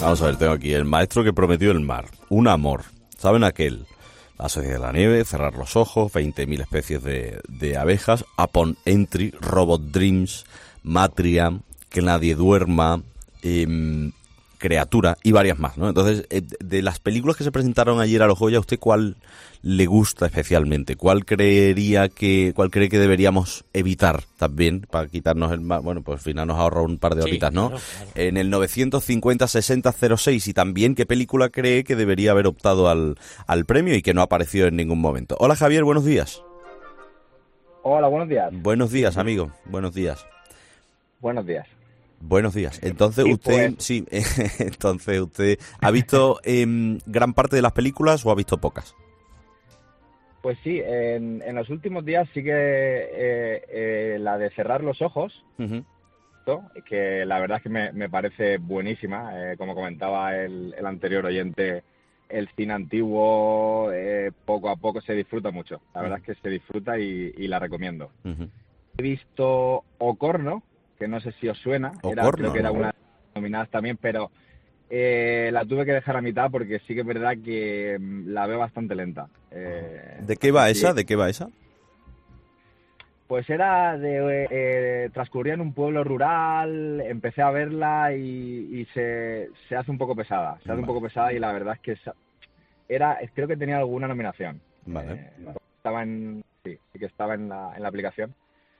Vamos a ver, tengo aquí El maestro que prometió el mar, Un amor, ¿saben aquel? La sociedad de la nieve, Cerrar los ojos, 20.000 especies de abejas, Upon Entry, Robot Dreams, Matria, Que nadie duerma, Criatura y varias más, ¿no? Entonces, de las películas que se presentaron ayer a los Goya, ¿usted cuál le gusta especialmente? ¿Cuál cree que deberíamos evitar también para quitarnos el mal? Bueno, pues al final nos ahorra un par de horitas, ¿no? Claro. En el 950-60-06, y también qué película cree que debería haber optado al premio y que no apareció en ningún momento. Hola Javier, buenos días. Hola, buenos días. Buenos días, amigo, buenos días. Buenos días. Buenos días. Entonces entonces usted ha visto gran parte de las películas o ha visto pocas. Pues sí, en los últimos días sí que la de Cerrar los ojos, que la verdad es que me parece buenísima, como comentaba el anterior oyente, el cine antiguo poco a poco se disfruta mucho. La verdad es que se disfruta y la recomiendo. He visto Ocorno, que no sé si os suena, creo que era una de las nominadas también, pero la tuve que dejar a mitad porque sí que es verdad que la veo bastante lenta. ¿De qué va esa? ¿De qué va esa? Pues era transcurría en un pueblo rural, empecé a verla y se hace un poco pesada. Se hace un poco pesada y la verdad es que creo que tenía alguna nominación. Vale. Sí que estaba en la aplicación.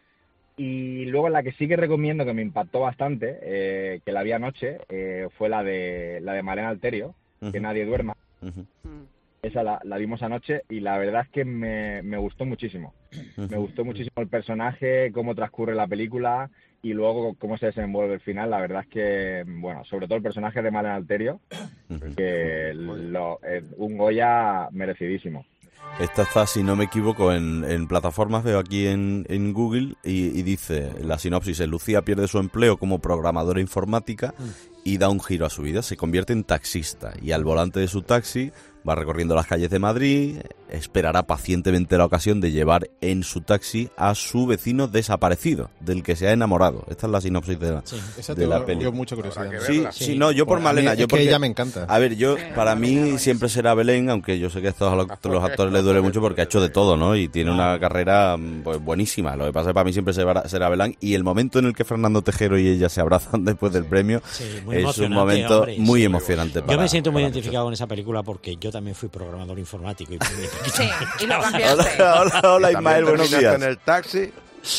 Y luego la que sí que recomiendo, que me impactó bastante, que la vi anoche, fue la de Malena Alterio, Que nadie duerma. Esa la vimos anoche y la verdad es que me gustó muchísimo. Me gustó muchísimo el personaje, cómo transcurre la película y luego cómo se desenvuelve el final. La verdad es que, bueno, sobre todo el personaje de Malena Alterio, que un Goya merecidísimo. Esta está, si no me equivoco, en plataformas, veo aquí en Google, y dice, la sinopsis es: Lucía pierde su empleo como programadora informática y da un giro a su vida. Se convierte en taxista y al volante de su taxi va recorriendo las calles de Madrid, esperará pacientemente la ocasión de llevar en su taxi a su vecino desaparecido, del que se ha enamorado. Esta es la sinopsis de la peli. Yo mucha curiosidad. Sí, no, yo por Malena. Es que ella me encanta. A ver, para mí siempre será Belén, aunque yo sé que a los actores les duele mucho porque ha hecho de todo, ¿no? Y tiene una carrera pues buenísima. Lo que pasa es que para mí siempre será Belén. Y el momento en el que Fernando Tejero y ella se abrazan después del premio es un momento muy emocionante. Yo me siento muy identificado con esa película porque yo también fui programador informático. Y lo cambiaste. Hola Ismael, buenos días. En el taxi.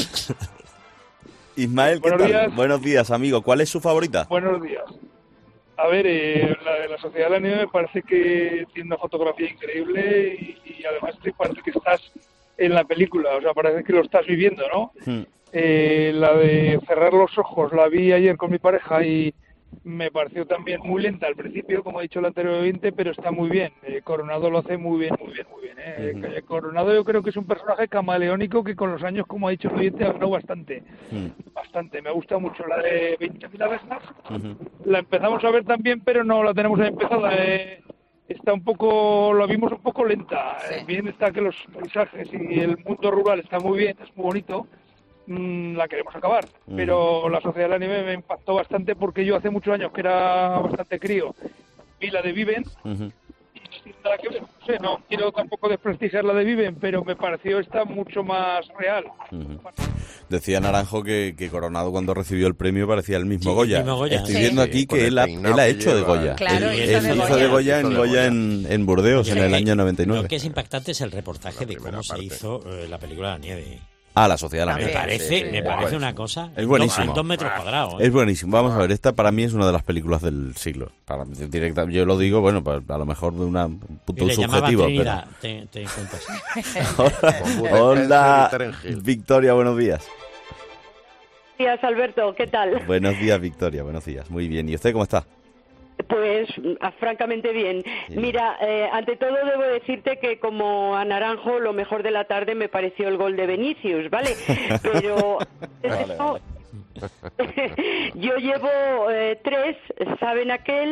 Ismael, ¿qué tal? Buenos días, amigo. ¿Cuál es su favorita? Buenos días. A ver, la de la Sociedad de la Nieve me parece que tiene una fotografía increíble y además te parece que estás en la película, o sea, parece que lo estás viviendo, ¿no? La de Cerrar los ojos la vi ayer con mi pareja y me pareció también muy lenta al principio, como ha dicho el anterior oyente, pero está muy bien. Coronado lo hace muy bien. Coronado yo creo que es un personaje camaleónico que con los años, como ha dicho el oyente, ha ganado bastante. Bastante. Me gusta mucho la de 20.000 abejas. La empezamos a ver también, pero no la tenemos ahí empezada. Está la vimos un poco lenta. Bien está que los paisajes y el mundo rural está muy bien, es muy bonito. La queremos acabar, pero la Sociedad de la Nieve me impactó bastante porque yo hace muchos años que era bastante crío vi la de Viven y nada que ver, no sé, no quiero tampoco desprestigiar la de Viven, pero me pareció esta mucho más real. Decía Naranjo que Coronado cuando recibió el premio parecía el mismo Goya. Estoy sí. viendo aquí que él ha hecho de Goya. Claro, él hizo de Goya en Burdeos en el año 99. Lo que es impactante es el reportaje de cómo se hizo la película de la nieve. La Sociedad de la Nieve. Me parece una cosa... Es buenísimo. 2 metros cuadrados. Es buenísimo. Vamos a ver, esta para mí es una de las películas del siglo. Yo lo digo, bueno, a lo mejor de un punto subjetivo. Trinidad, pero... te cuentas. Hola, Victoria, buenos días. Buenos días, Alberto, ¿qué tal? Buenos días, Victoria, buenos días. Muy bien. ¿Y usted cómo está? Pues francamente bien. Mira, ante todo debo decirte que como a Naranjo lo mejor de la tarde me pareció el gol de Vinicius, ¿vale? Pero yo llevo 3, ¿saben aquel?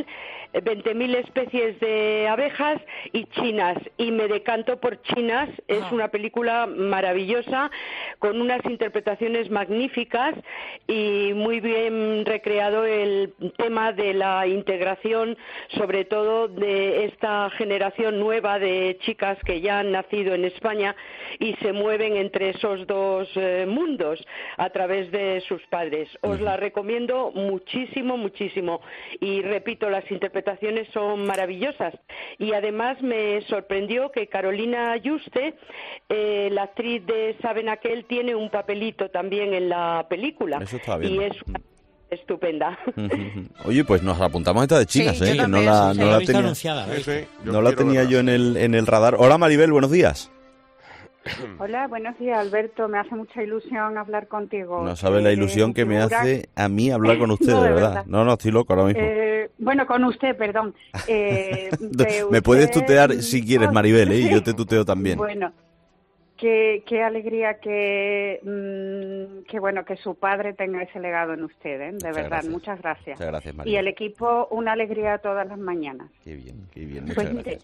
20.000 especies de abejas y chinas, y me decanto por Chinas. Es una película maravillosa, con unas interpretaciones magníficas y muy bien recreado el tema de la integración, sobre todo de esta generación nueva de chicas que ya han nacido en España y se mueven entre esos dos mundos a través de sus padres. Os la recomiendo muchísimo, muchísimo, y repito, las interpretaciones son maravillosas, y además me sorprendió que Carolina Juste, la actriz de Saben Aquel, tiene un papelito también en la película. Eso está bien. Y es estupenda. Oye, pues nos apuntamos esta de chinas, Sí, yo que no también, la tenía yo en el radar. Hola Maribel, buenos días. Hola, buenos días, Alberto. Me hace mucha ilusión hablar contigo. No sabe la ilusión que me hace a mí hablar con usted, No, de de verdad. verdad. No, estoy loco ahora mismo. Bueno, con usted, perdón. Me puedes tutear si quieres, Maribel, y yo te tuteo también. Bueno, qué alegría que bueno, que su padre tenga ese legado en usted, de Muchas verdad. gracias. Muchas gracias. Muchas gracias, Y Maribel. el equipo, una alegría todas las mañanas. Qué bien, muchas Pues mire, gracias.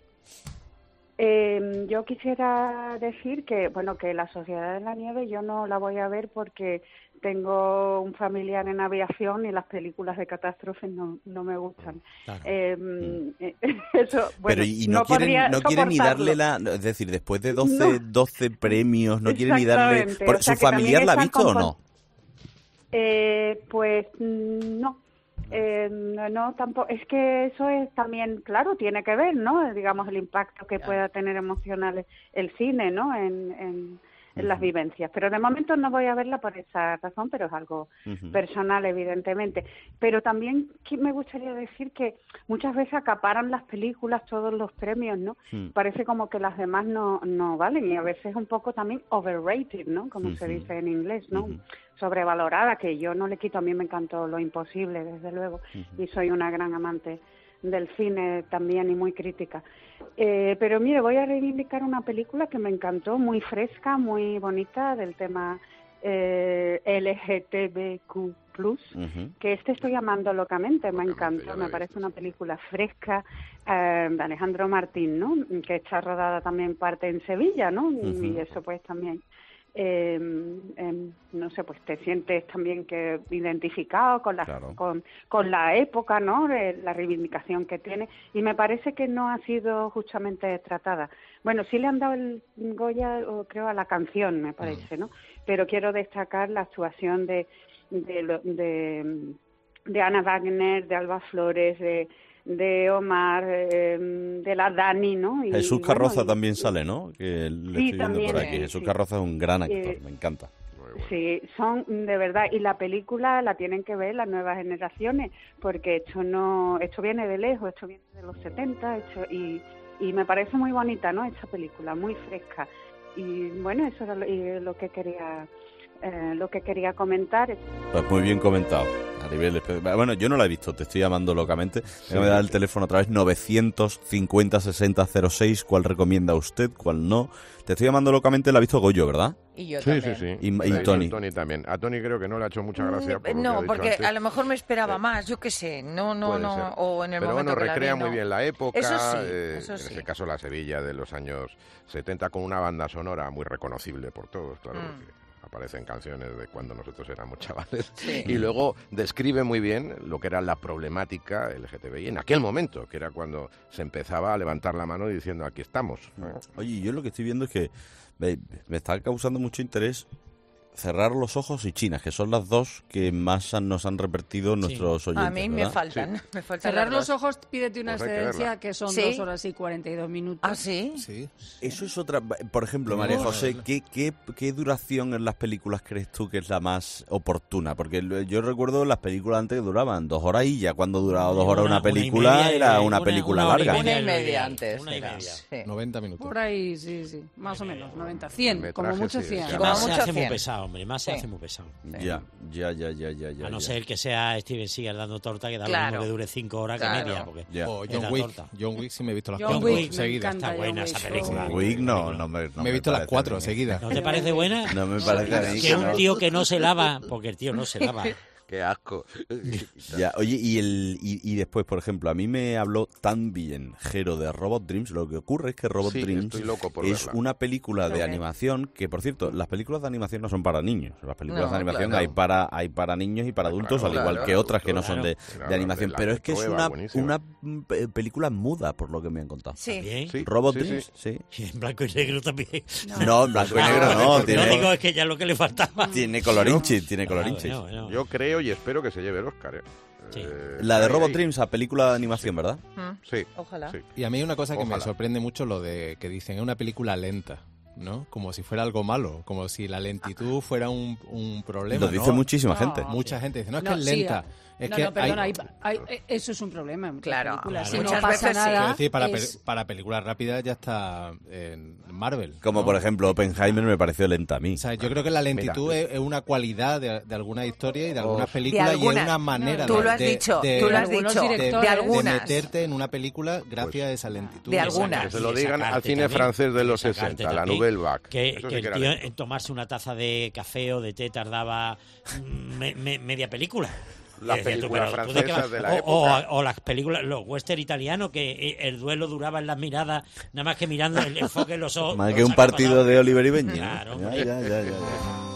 yo quisiera decir que, bueno, que La Sociedad de la Nieve yo no la voy a ver porque tengo un familiar en aviación y las películas de catástrofes no me gustan. Claro. Eso, bueno, Pero y no quieren ni darle soportarlo. es decir, después de 12 premios, no quieren ni darle... Exactamente, o sea, ¿Su que familiar la ha también visto o están no? Pues no. No, tampoco. Es que eso es también, claro, tiene que ver, ¿no? Digamos, el impacto que pueda tener emocional el cine, ¿no? En las vivencias. Pero de momento no voy a verla por esa razón, pero es algo personal, evidentemente. Pero también me gustaría decir que muchas veces acaparan las películas todos los premios, ¿no? Parece como que las demás no valen, y a veces un poco también overrated, ¿no? Como se dice en inglés, ¿no? Sobrevalorada, que yo no le quito. A mí me encantó Lo Imposible, desde luego, y soy una gran amante del cine también y muy crítica. Pero mire, voy a reivindicar una película que me encantó, muy fresca, muy bonita, del tema LGTBQ+, que estoy amando locamente, me encantó, me parece una película fresca, de Alejandro Martín, ¿no? Que está rodada también parte en Sevilla, ¿no? Y eso pues también... no sé, pues te sientes también que identificado con la época, ¿no? La reivindicación que tiene, y me parece que no ha sido justamente tratada. Bueno, sí le han dado el Goya, creo, a la canción, me parece, ¿no? Pero quiero destacar la actuación de Ana Wagner, de Alba Flores, de Omar, de la Dani, ¿no? Y, Jesús Carroza también sale, ¿no? Que le estoy viendo también, por aquí. Jesús Carroza es un gran actor, me encanta. Sí, son de verdad, y la película la tienen que ver las nuevas generaciones, porque esto viene de lejos, esto viene de los 70, y me parece muy bonita, ¿no? Esta película, muy fresca. Y bueno, eso era lo que quería comentar. Pues muy bien comentado, Maribel. Bueno, yo no la he visto, te estoy llamando locamente. Me voy a dar el teléfono otra vez, 950-6006. ¿Cuál recomienda usted? ¿Cuál no? Te estoy llamando locamente, la ha visto Goyo, ¿verdad? Y yo Sí. también. Y Tony. Tony también. A Tony creo que no le ha hecho mucha gracia. Por lo que ha No, dicho porque antes. a lo mejor me esperaba más, yo qué sé, no, Puede ser. o en el Pero momento bueno, que la recrea vi, muy no. bien la época, Eso sí, en sí. este caso la Sevilla de los años 70, con una banda sonora muy reconocible por todos, claro, porque aparecen canciones de cuando nosotros éramos chavales, y luego describe muy bien lo que era la problemática LGTBI en aquel momento, que era cuando se empezaba a levantar la mano diciendo aquí estamos. Oye, yo lo que estoy viendo es que me está causando mucho interés Cerrar los ojos y China, que son las dos que más nos han repartido nuestros oyentes. A mí ¿verdad? me faltan. Me faltan Cerrar las los dos. ojos, pídete una Pues hay que excedencia verla. que son ¿Sí? 2 horas y 42 minutos. ¿Ah, sí? Sí. Eso es otra... Por ejemplo, María José, ¿qué duración en las películas crees tú que es la más oportuna? Porque yo recuerdo las películas antes que duraban 2 horas y ya cuando duraba 2 horas una película era una película larga. Una y media antes. Una y era, media. sí. 90 minutos. Por ahí, sí. Más o menos, 90, 100, como Metraje, mucho sí, 100. sí. Como Más se mucho hace muy 100. pesado, hombre, más se Sí. hace muy pesado. Ya. A no ser que sea Steven Seagal dando torta, que da lo Claro. mismo que dure 5 horas Claro. que media. Porque Ya. O es John la Wick. torta. John Wick sí me he visto las John 4 Wick, me seguidas. encanta Está buena John esa Wick. película. Wick no Me he visto las 4 seguidas. ¿No te parece buena? No me parece a mí Que un tío que no se lava, porque el tío no se lava, Qué asco. Ya, oye, y después, por ejemplo, a mí me habló tan bien Jero de Robot Dreams. Lo que ocurre es que Robot Dreams estoy loco por es verla. una película de animación que, por cierto, las películas de animación no son para niños. Las películas de animación hay para niños y para adultos, al igual que otras que no son de animación. Pero es que es una película muda, por lo que me han contado. Sí. Robot Dreams, sí. Y en blanco y negro también. No, en blanco y negro no. No digo, es que ya lo que le faltaba. Tiene colorinchis, Yo creo y espero que se lleve el Oscar. Sí. La de Robot Dreams, a película de animación, ¿verdad? Sí. Ojalá. Sí. Y a mí hay una cosa que me sorprende mucho, lo de que dicen, es una película lenta, ¿no? Como si fuera algo malo, como si la lentitud fuera un problema. Lo dice muchísima gente. Mucha gente dice, no, es que es lenta. Es que perdona, eso es un problema. Claro. Si Muchas no pasa veces nada, decir, para películas rápidas ya está en Marvel. Como por ejemplo Oppenheimer me pareció lenta a mí. O sea, yo creo que la lentitud es una cualidad de algunas historias y de algunas películas y es una manera tú lo has dicho, de meterte en una película gracias a esa lentitud. De algunas. Que se lo digan al cine francés de los 60, la Nouvelle Vague. Que el tío en tomarse una taza de café o de té tardaba media película. Las películas francesas de la época. O las películas, los western italianos, que el duelo duraba en las miradas, nada más que mirando el enfoque en los ojos. Más que un partido de Oliver y Benji. Claro, ya.